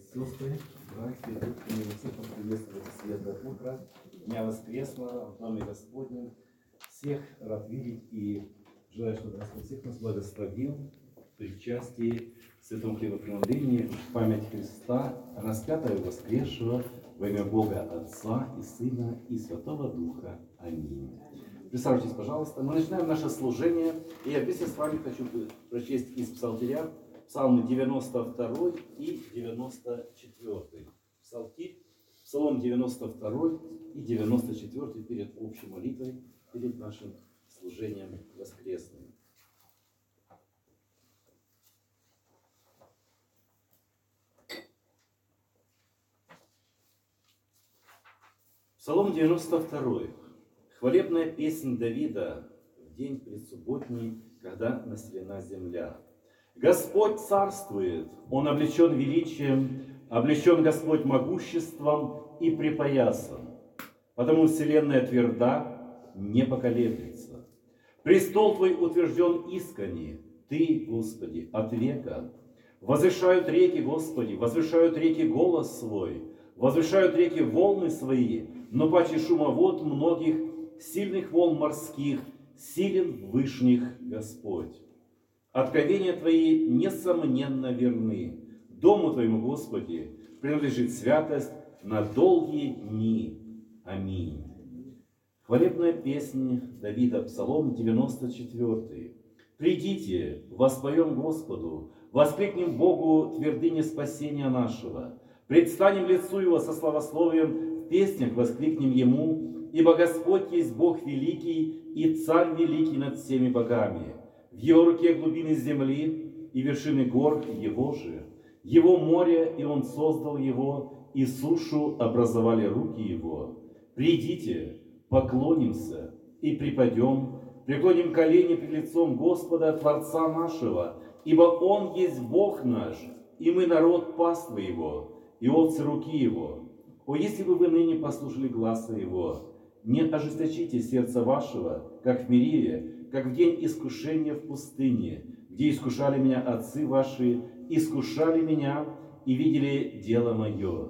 сестры, братья, и всех приветствую это светлое утро, Дня Воскресного, в доме Господнем. Всех рад видеть и желаю, чтобы Господь всех нас благословил в причастии к святому хлебопреломлении в память Христа, распятого и воскресшего во имя Бога Отца и Сына и Святого Духа. Аминь. Присаживайтесь, пожалуйста. Мы начинаем наше служение, и я вместе с вами хочу прочесть из Псалтиря Псалмы 92 и 94. Псалтирь, Псалом 92 и 94 перед общей молитвой, перед нашим служением воскресным. Псалом 92. Хвалебная песнь Давида в день предсубботний, когда населена земля. Господь царствует, Он облечен величием, облечен Господь могуществом и припоясан. Потому вселенная тверда, не поколеблется. Престол Твой утвержден искренне, Ты, Господи, от века. Возвышают реки, Господи, возвышают реки голос свой, возвышают реки волны свои, но паче шума вод многих, сильных волн морских, силен вышних Господь. Откровения Твои несомненно верны. Дому Твоему, Господи, принадлежит святость на долгие дни. Аминь. Хвалебная песня Давида, Псалом 94. «Придите, воспоем Господу, воскликнем Богу твердыне спасения нашего. Предстанем лицу Его со славословием, в песнях воскликнем Ему, ибо Господь есть Бог великий и Царь великий над всеми богами. В Его руке глубины земли и вершины гор Его же. Его море, и Он создал его, и сушу образовали руки Его. Придите, поклонимся и припадем, преклоним колени пред лицом Господа, Творца нашего, ибо Он есть Бог наш, и мы народ паствы Его, и овцы руки Его. О, если бы вы ныне послушали гласа Его, не ожесточите сердца вашего, как в Мериве, как в день искушения в пустыне, где искушали меня отцы ваши, искушали меня и видели дело мое.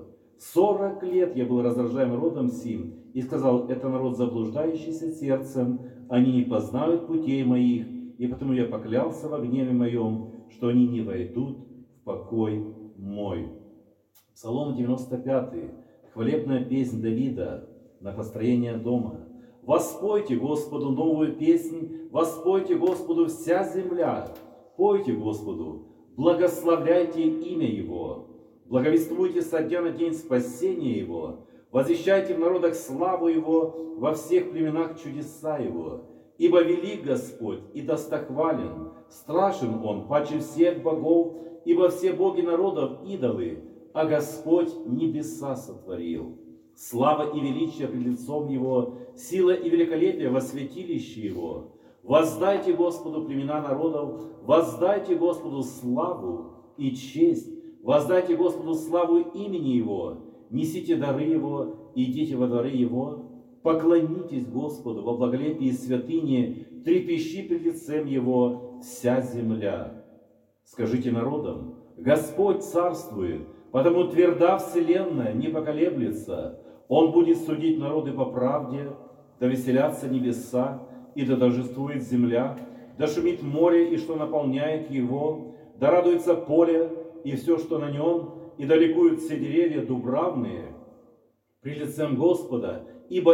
40 лет я был раздражаем родом сим, и сказал, это народ заблуждающийся сердцем, они не познают путей моих, и потому я поклялся во гневе моем, что они не войдут в покой мой». Псалом 95. Хвалебная песнь Давида на построение дома. «Воспойте Господу новую песнь, воспойте Господу вся земля, пойте Господу, благословляйте имя Его, благовествуйте со дня на день спасения Его, возвещайте в народах славу Его, во всех племенах чудеса Его, ибо велик Господь и достохвален, страшен Он паче всех богов, ибо все боги народов идолы, а Господь небеса сотворил. Слава и величие пред лицом Его, сила и великолепие во святилище Его. Воздайте Господу племена народов, воздайте Господу славу и честь, воздайте Господу славу имени Его, несите дары Его, идите во дворы Его, поклонитесь Господу во благолепии святыни, трепещи пред лицем Его вся земля. Скажите народам, Господь царствует, потому тверда вселенная, не поколеблется. Он будет судить народы по правде, да веселятся небеса, и да торжествует земля, да шумит море, и что наполняет его, да радуется поле, и все, что на нем, и да ликуют все деревья дубравные пред лицем Господа, ибо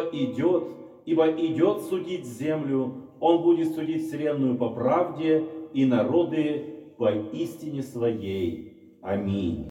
идет судить землю, Он будет судить вселенную по правде, и народы по истине своей. Аминь.